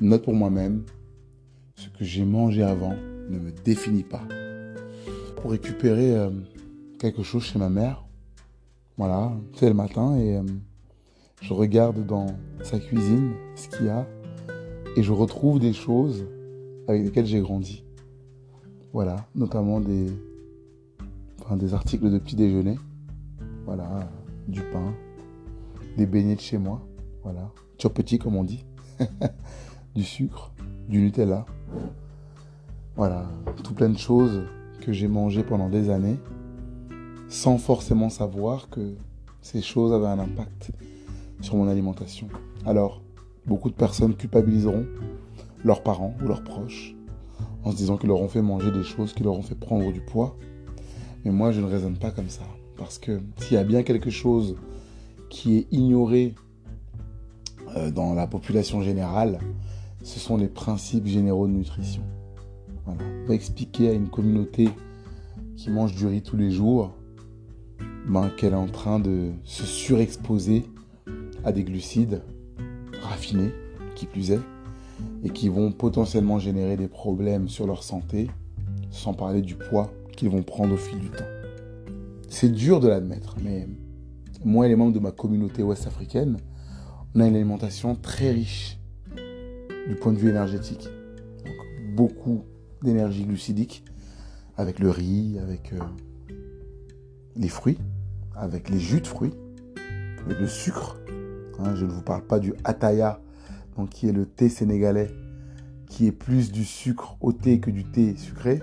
Note pour moi-même, ce que j'ai mangé avant ne me définit pas. Pour récupérer quelque chose chez ma mère, voilà, c'est le matin et je regarde dans sa cuisine ce qu'il y a et je retrouve des choses avec lesquelles j'ai grandi. Voilà, notamment des articles de petit déjeuner, voilà, du pain, des beignets de chez moi, voilà, petit comme on dit, du sucre, du Nutella, voilà, tout plein de choses que j'ai mangées pendant des années, sans forcément savoir que ces choses avaient un impact sur mon alimentation. Alors, beaucoup de personnes culpabiliseront leurs parents ou leurs proches en se disant qu'ils leur ont fait manger des choses qui leur ont fait prendre du poids. Mais moi, je ne raisonne pas comme ça. Parce que s'il y a bien quelque chose qui est ignoré dans la population générale, ce sont les principes généraux de nutrition. Voilà. On va expliquer à une communauté qui mange du riz tous les jours qu'elle est en train de se surexposer à des glucides raffinés, qui plus est, et qui vont potentiellement générer des problèmes sur leur santé, sans parler du poids qu'ils vont prendre au fil du temps. C'est dur de l'admettre, mais moi et les membres de ma communauté ouest-africaine, on a une alimentation très riche du point de vue énergétique. Donc, beaucoup d'énergie glucidique, avec le riz, avec les fruits, avec les jus de fruits, avec le sucre. Je ne vous parle pas du ataya, donc qui est le thé sénégalais, qui est plus du sucre au thé que du thé sucré.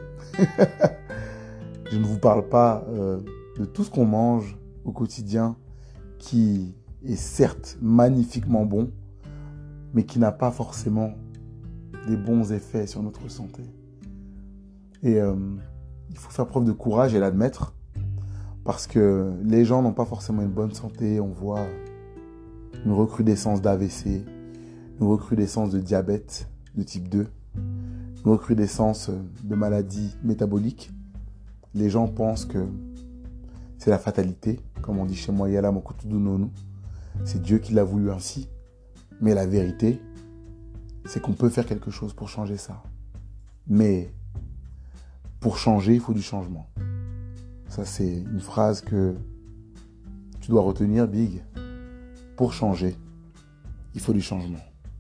Je ne vous parle pas de tout ce qu'on mange au quotidien, qui est certes magnifiquement bon, mais qui n'a pas forcément des bons effets sur notre santé. Et il faut faire preuve de courage et l'admettre, parce que les gens n'ont pas forcément une bonne santé. On voit une recrudescence d'AVC, une recrudescence de diabète de type 2, une recrudescence de maladies métaboliques. Les gens pensent que c'est la fatalité, comme on dit chez moi, Yala Mokutudu Nonu. C'est Dieu qui l'a voulu ainsi. Mais la vérité, c'est qu'on peut faire quelque chose pour changer ça. Mais pour changer, il faut du changement. Ça, c'est une phrase que tu dois retenir, Big. Pour changer, il faut du changement.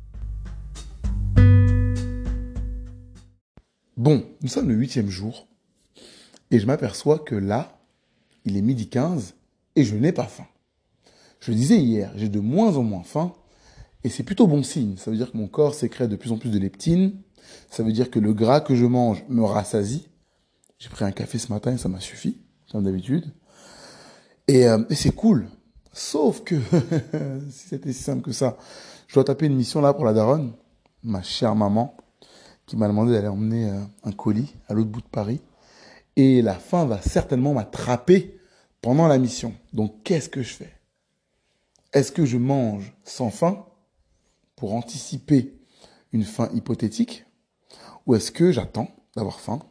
Bon, nous sommes le 8e jour. Et je m'aperçois que là, il est 12h15 et je n'ai pas faim. Je le disais hier, j'ai de moins en moins faim et c'est plutôt bon signe. Ça veut dire que mon corps sécrète de plus en plus de leptine. Ça veut dire que le gras que je mange me rassasie. J'ai pris un café ce matin et ça m'a suffi, comme d'habitude. Et c'est cool. Sauf que, si c'était si simple que ça, je dois taper une mission là pour la daronne, ma chère maman, qui m'a demandé d'aller emmener un colis à l'autre bout de Paris. Et la faim va certainement m'attraper pendant la mission. Donc, qu'est-ce que je fais? Est-ce que je mange sans faim pour anticiper une faim hypothétique? Ou est-ce que j'attends d'avoir faim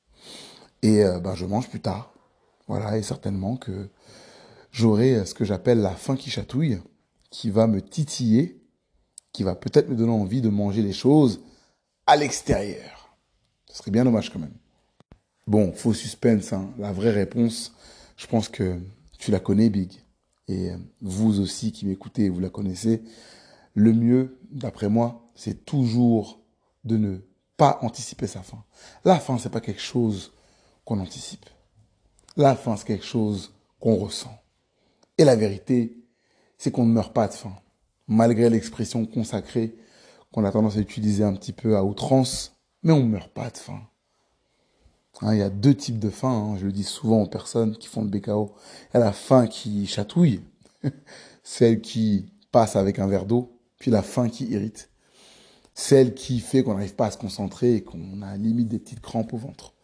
et je mange plus tard? Voilà, et certainement que j'aurai ce que j'appelle la faim qui chatouille, qui va me titiller, qui va peut-être me donner envie de manger des choses à l'extérieur. Ce serait bien dommage quand même. Bon, faux suspense, hein. La vraie réponse, je pense que tu la connais, Big. Et vous aussi qui m'écoutez, vous la connaissez. Le mieux, d'après moi, c'est toujours de ne pas anticiper sa faim. La faim, c'est pas quelque chose qu'on anticipe. La faim, c'est quelque chose qu'on ressent. Et la vérité, c'est qu'on ne meurt pas de faim. Malgré l'expression consacrée qu'on a tendance à utiliser un petit peu à outrance, mais on ne meurt pas de faim. Il y a 2 types de faim, je le dis souvent aux personnes qui font le BKO. Il y a la faim qui chatouille, celle qui passe avec un verre d'eau, puis la faim qui irrite. Celle qui fait qu'on n'arrive pas à se concentrer et qu'on a limite des petites crampes au ventre.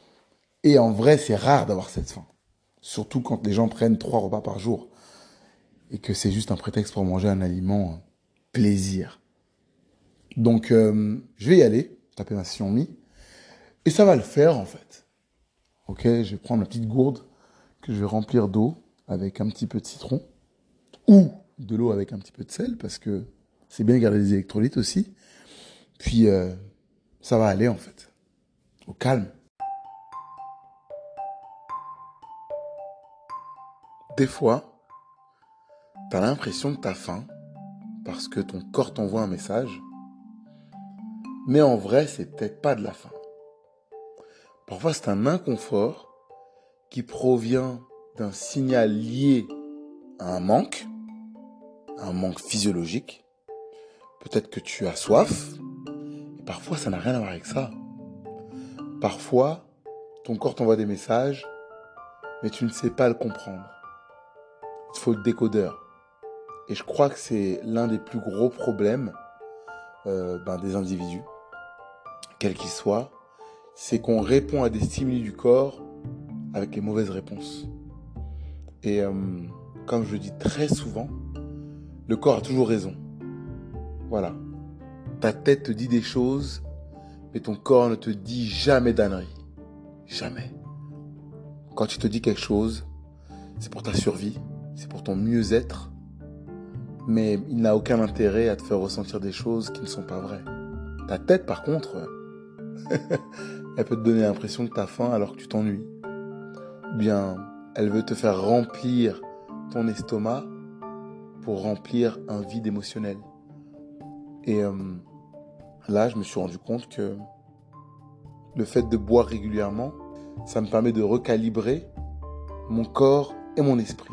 Et en vrai, c'est rare d'avoir cette faim. Surtout quand les gens prennent 3 repas par jour et que c'est juste un prétexte pour manger un aliment plaisir. Donc, je vais y aller, taper ma Xiaomi. Et ça va le faire, en fait. Ok, je vais prendre ma petite gourde que je vais remplir d'eau avec un petit peu de citron ou de l'eau avec un petit peu de sel parce que c'est bien de garder des électrolytes aussi. Puis, ça va aller en fait. Au calme. Des fois, t'as l'impression que t'as faim parce que ton corps t'envoie un message. Mais en vrai, c'est peut-être pas de la faim. Parfois, c'est un inconfort qui provient d'un signal lié à un manque physiologique. Peut-être que tu as soif. Et parfois, ça n'a rien à voir avec ça. Parfois, ton corps t'envoie des messages, mais tu ne sais pas le comprendre. Il te faut le décodeur. Et je crois que c'est l'un des plus gros problèmes des individus, quels qu'ils soient, c'est qu'on répond à des stimuli du corps avec les mauvaises réponses. Et comme je le dis très souvent, le corps a toujours raison. Voilà. Ta tête te dit des choses, mais ton corps ne te dit jamais d'ânerie. Jamais. Quand il te dit quelque chose, c'est pour ta survie, c'est pour ton mieux-être, mais il n'a aucun intérêt à te faire ressentir des choses qui ne sont pas vraies. Ta tête, par contre, elle peut te donner l'impression que tu as faim alors que tu t'ennuies. Ou bien, elle veut te faire remplir ton estomac pour remplir un vide émotionnel. Et là, je me suis rendu compte que le fait de boire régulièrement, ça me permet de recalibrer mon corps et mon esprit.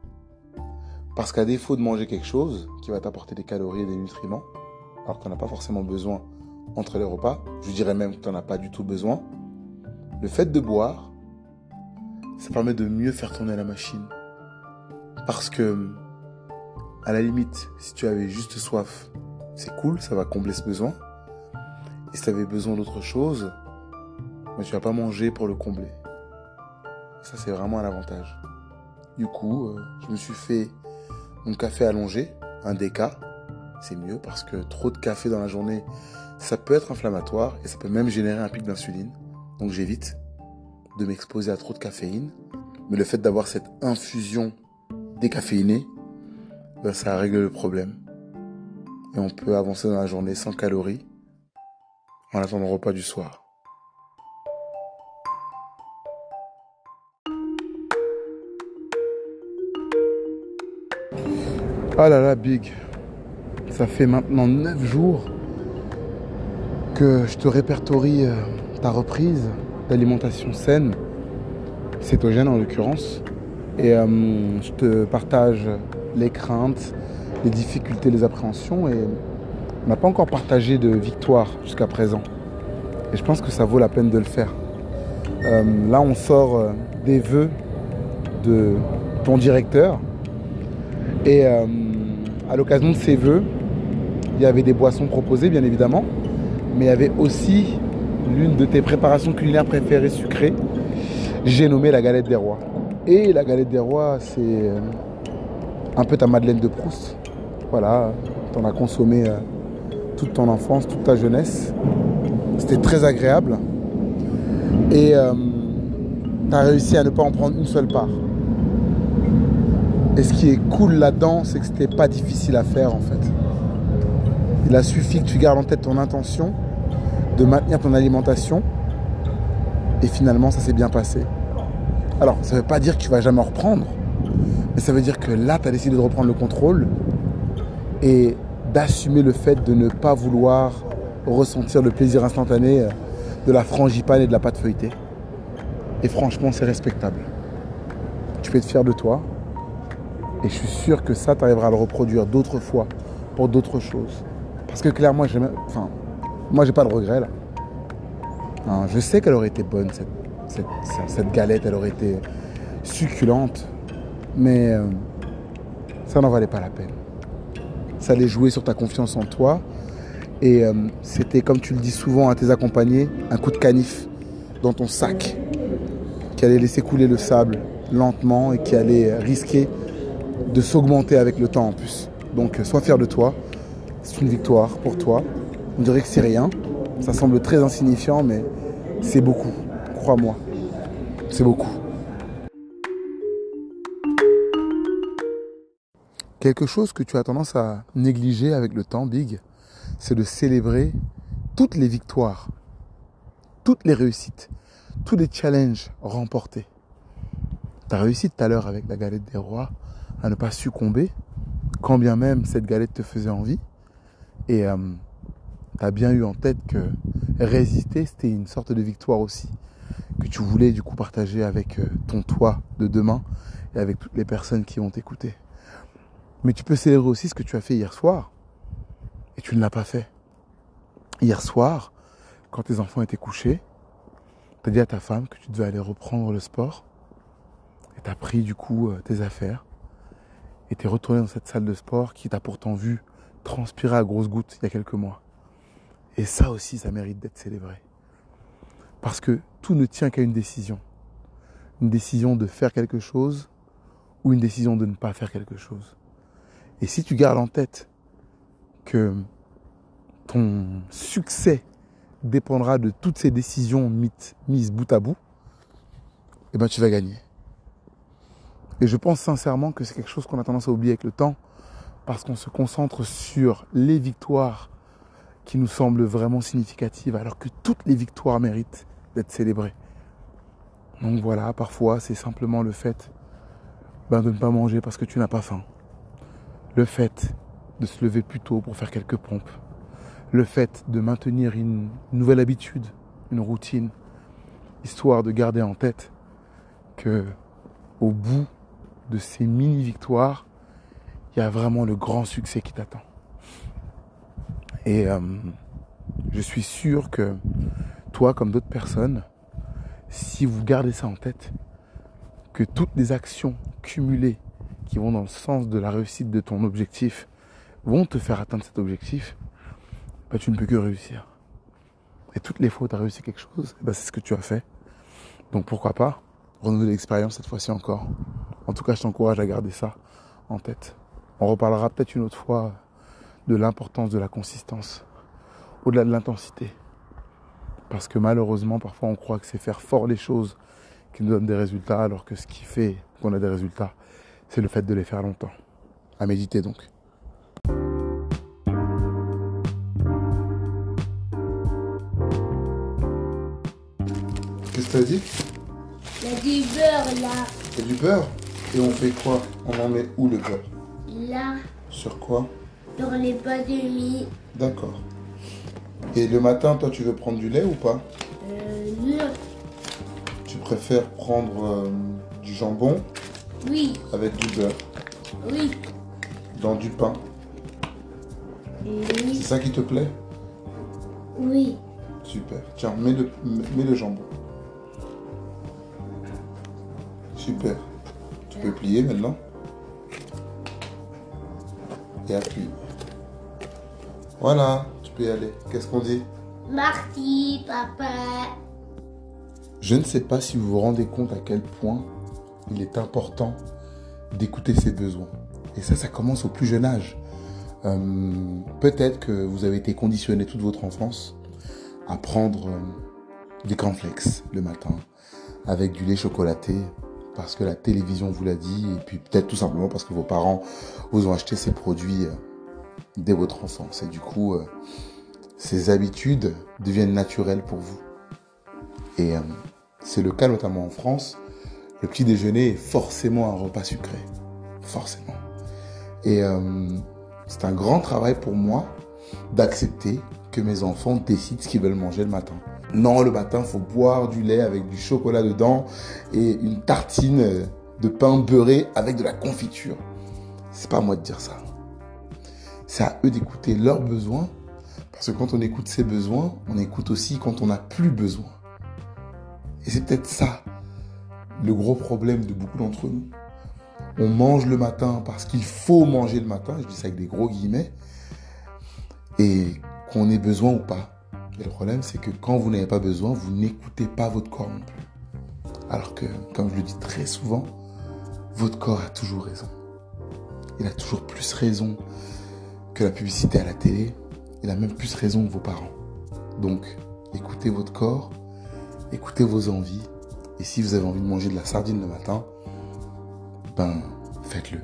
Parce qu'à défaut de manger quelque chose qui va t'apporter des calories et des nutriments, alors que tu n'en as pas forcément besoin entre les repas, je dirais même que tu n'en as pas du tout besoin, le fait de boire, ça permet de mieux faire tourner la machine. Parce que, à la limite, si tu avais juste soif, c'est cool, ça va combler ce besoin. Et si tu avais besoin d'autre chose, mais tu vas pas manger pour le combler. Ça, c'est vraiment un avantage. Du coup, je me suis fait mon café allongé, un déca. C'est mieux parce que trop de café dans la journée, ça peut être inflammatoire et ça peut même générer un pic d'insuline. Donc j'évite de m'exposer à trop de caféine. Mais le fait d'avoir cette infusion décaféinée, ça règle le problème. Et on peut avancer dans la journée sans calories en attendant le repas du soir. Ah là là, Big. Ça fait maintenant 9 jours que je te répertorie ta reprise d'alimentation saine, cétogène en l'occurrence. Et je te partage les craintes, les difficultés, les appréhensions. Et on n'a pas encore partagé de victoire jusqu'à présent. Et je pense que ça vaut la peine de le faire. Là, on sort des vœux de ton directeur. Et à l'occasion de ces vœux, il y avait des boissons proposées, bien évidemment. Mais il y avait aussi l'une de tes préparations culinaires préférées sucrées. J'ai nommé la galette des rois. Et la galette des rois, c'est un peu ta Madeleine de Proust. Voilà, tu en as consommé toute ton enfance, toute ta jeunesse. C'était très agréable. Et tu as réussi à ne pas en prendre une seule part. Et ce qui est cool là-dedans, c'est que c'était pas difficile à faire en fait. Il a suffi que tu gardes en tête ton intention de maintenir ton alimentation. Et finalement, ça s'est bien passé. Alors, ça ne veut pas dire que tu vas jamais en reprendre. Mais ça veut dire que là, tu as décidé de reprendre le contrôle. Et d'assumer le fait de ne pas vouloir ressentir le plaisir instantané de la frangipane et de la pâte feuilletée. Et franchement, c'est respectable. Tu peux être fier de toi. Et je suis sûr que ça, tu arriveras à le reproduire d'autres fois pour d'autres choses. Parce que clairement, moi, j'ai pas de regret là. Hein, je sais qu'elle aurait été bonne, cette galette, elle aurait été succulente. Mais ça n'en valait pas la peine. Ça allait jouer sur ta confiance en toi. Et c'était, comme tu le dis souvent à tes accompagnés, un coup de canif dans ton sac qui allait laisser couler le sable lentement et qui allait risquer de s'augmenter avec le temps en plus. Donc sois fier de toi, c'est une victoire pour toi. On dirait que c'est rien, ça semble très insignifiant, mais c'est beaucoup, crois-moi, c'est beaucoup. Quelque chose que tu as tendance à négliger avec le temps, Big, c'est de célébrer toutes les victoires, toutes les réussites, tous les challenges remportés. Tu as réussi tout à l'heure avec la galette des rois à ne pas succomber, quand bien même cette galette te faisait envie. Et tu as bien eu en tête que résister, c'était une sorte de victoire aussi, que tu voulais du coup partager avec ton toi de demain et avec toutes les personnes qui vont t'écouter. Mais tu peux célébrer aussi ce que tu as fait hier soir et tu ne l'as pas fait. Hier soir, quand tes enfants étaient couchés, tu as dit à ta femme que tu devais aller reprendre le sport et tu as pris du coup tes affaires et tu es retourné dans cette salle de sport qui t'a pourtant vu transpirer à grosses gouttes il y a quelques mois. Et ça aussi, ça mérite d'être célébré. Parce que tout ne tient qu'à une décision. Une décision de faire quelque chose ou une décision de ne pas faire quelque chose. Et si tu gardes en tête que ton succès dépendra de toutes ces décisions mises bout à bout, eh ben tu vas gagner. Et je pense sincèrement que c'est quelque chose qu'on a tendance à oublier avec le temps parce qu'on se concentre sur les victoires qui nous semblent vraiment significatives alors que toutes les victoires méritent d'être célébrées. Donc voilà, parfois c'est simplement le fait de ne pas manger parce que tu n'as pas faim. Le fait de se lever plus tôt pour faire quelques pompes. Le fait de maintenir une nouvelle habitude, une routine, histoire de garder en tête que au bout de ces mini-victoires, il y a vraiment le grand succès qui t'attend. Et je suis sûr que toi, comme d'autres personnes, si vous gardez ça en tête, que toutes les actions cumulées qui vont dans le sens de la réussite de ton objectif vont te faire atteindre cet objectif, bah, tu ne peux que réussir. Et toutes les fois où tu as réussi quelque chose, bah, c'est ce que tu as fait. Donc pourquoi pas renouveler l'expérience cette fois-ci encore. En tout cas, je t'encourage à garder ça en tête. On reparlera peut-être une autre fois de l'importance de la consistance, au-delà de l'intensité. Parce que malheureusement, parfois on croit que c'est faire fort les choses qui nous donnent des résultats, alors que ce qui fait qu'on a des résultats, c'est le fait de les faire longtemps. À méditer donc. Qu'est-ce que tu as dit? Il y a du beurre là. Il y a du beurre? Et on fait quoi? On en met où le beurre? Là, Sur quoi? sur les pâtes de mie. D'accord. Et le matin, toi, tu veux prendre du lait ou pas? Non. Tu préfères prendre du jambon Oui, avec du beurre oui. dans du pain? C'est Oui, ça qui te plaît? oui. Super. Tiens, mets le jambon. Super. Tu peux plier maintenant. Et appuie. Voilà, tu peux y aller. Qu'est-ce qu'on dit? Merci, papa. Je ne sais pas si vous vous rendez compte à quel point il est important d'écouter ses besoins. Et ça commence au plus jeune âge. Peut-être que vous avez été conditionné toute votre enfance à prendre des cornflakes le matin avec du lait chocolaté parce que la télévision vous l'a dit et puis peut-être tout simplement parce que vos parents vous ont acheté ces produits dès votre enfance. Et du coup, ces habitudes deviennent naturelles pour vous. Et c'est le cas notamment en France. Le petit déjeuner est forcément un repas sucré. Forcément. Et c'est un grand travail pour moi d'accepter que mes enfants décident ce qu'ils veulent manger le matin. Non, le matin, il faut boire du lait avec du chocolat dedans et une tartine de pain beurré avec de la confiture. C'est pas à moi de dire ça. C'est à eux d'écouter leurs besoins. Parce que quand on écoute ses besoins, on écoute aussi quand on n'a plus besoin. Et c'est peut-être ça, le gros problème de beaucoup d'entre nous. On mange le matin parce qu'il faut manger le matin, je dis ça avec des gros guillemets, et qu'on ait besoin ou pas. Et le problème, c'est que quand vous n'avez pas besoin, vous n'écoutez pas votre corps non plus. Alors que, comme je le dis très souvent, votre corps a toujours raison. Il a toujours plus raison que la publicité à la télé. Il a même plus raison que vos parents. Donc, écoutez votre corps, écoutez vos envies. Et si vous avez envie de manger de la sardine le matin, ben, faites-le.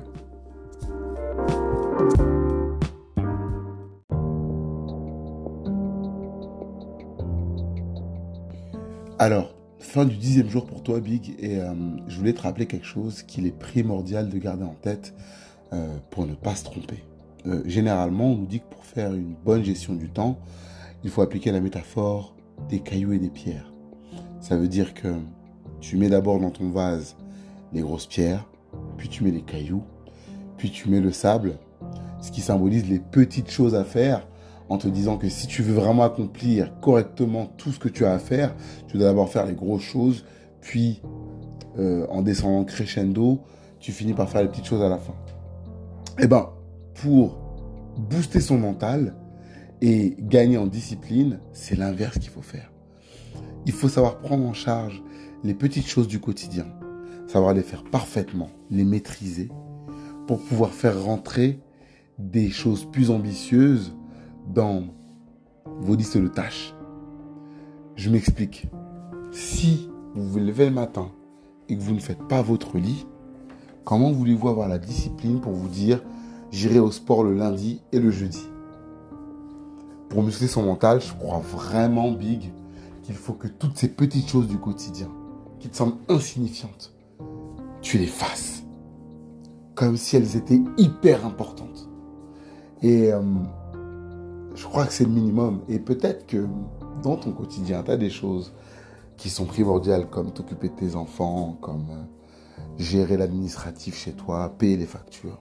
Alors, fin du 10e jour pour toi, Big, et je voulais te rappeler quelque chose qu'il est primordial de garder en tête pour ne pas se tromper. Généralement, on nous dit que pour faire une bonne gestion du temps, il faut appliquer la métaphore des cailloux et des pierres. Ça veut dire que tu mets d'abord dans ton vase les grosses pierres, puis tu mets les cailloux, puis tu mets le sable, ce qui symbolise les petites choses à faire, en te disant que si tu veux vraiment accomplir correctement tout ce que tu as à faire, tu dois d'abord faire les grosses choses, puis en descendant crescendo, tu finis par faire les petites choses à la fin. Eh ben, pour booster son mental et gagner en discipline, c'est l'inverse qu'il faut faire. Il faut savoir prendre en charge les petites choses du quotidien, savoir les faire parfaitement, les maîtriser, pour pouvoir faire rentrer des choses plus ambitieuses dans vos listes de tâches. Je m'explique. Si vous vous levez le matin et que vous ne faites pas votre lit, comment voulez-vous avoir la discipline pour vous dire « j'irai au sport le lundi et le jeudi » ? Pour muscler son mental, je crois vraiment, Big, qu'il faut que toutes ces petites choses du quotidien, qui te semblent insignifiantes, tu les fasses. Comme si elles étaient hyper importantes. Et je crois que c'est le minimum. Et peut-être que dans ton quotidien, tu as des choses qui sont primordiales, comme t'occuper de tes enfants, comme gérer l'administratif chez toi, payer les factures.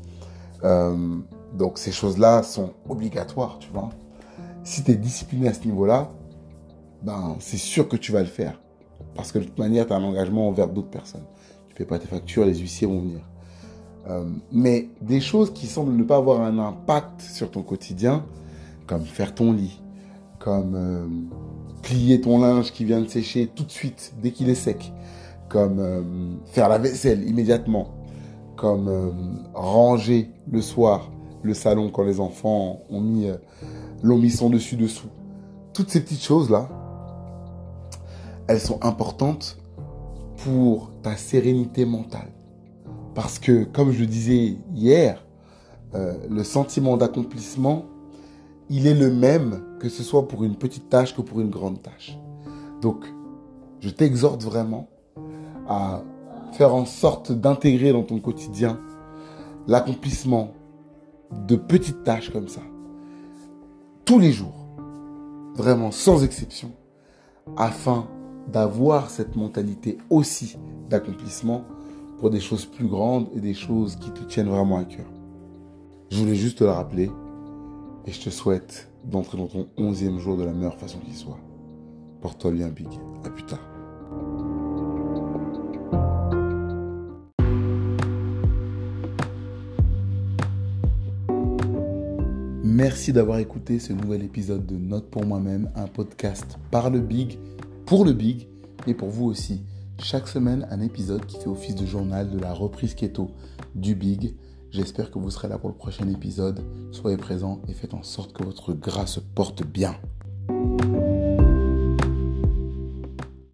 Donc ces choses-là sont obligatoires, tu vois. Si tu es discipliné à ce niveau-là, ben, c'est sûr que tu vas le faire. Parce que de toute manière, tu as un engagement envers d'autres personnes. Tu ne paies pas tes factures, les huissiers vont venir. Mais des choses qui semblent ne pas avoir un impact sur ton quotidien, comme faire ton lit, comme plier ton linge qui vient de sécher tout de suite dès qu'il est sec, comme faire la vaisselle immédiatement, comme ranger le soir le salon quand les enfants l'ont mis son dessus-dessous. Toutes ces petites choses-là, elles sont importantes pour ta sérénité mentale. Parce que, comme je le disais hier, le sentiment d'accomplissement, il est le même que ce soit pour une petite tâche que pour une grande tâche. Donc, je t'exhorte vraiment à faire en sorte d'intégrer dans ton quotidien l'accomplissement de petites tâches comme ça, tous les jours, vraiment sans exception, afin d'avoir cette mentalité aussi d'accomplissement pour des choses plus grandes et des choses qui te tiennent vraiment à cœur. Je voulais juste te le rappeler et je te souhaite d'entrer dans ton 11e jour de la meilleure façon qu'il soit. Porte-toi bien, Big. À plus tard. Merci d'avoir écouté ce nouvel épisode de Note pour moi-même, un podcast par le Big, pour le Big et pour vous aussi. Chaque semaine, un épisode qui fait office de journal de la reprise keto du Big. J'espère que vous serez là pour le prochain épisode. Soyez présents et faites en sorte que votre gras se porte bien.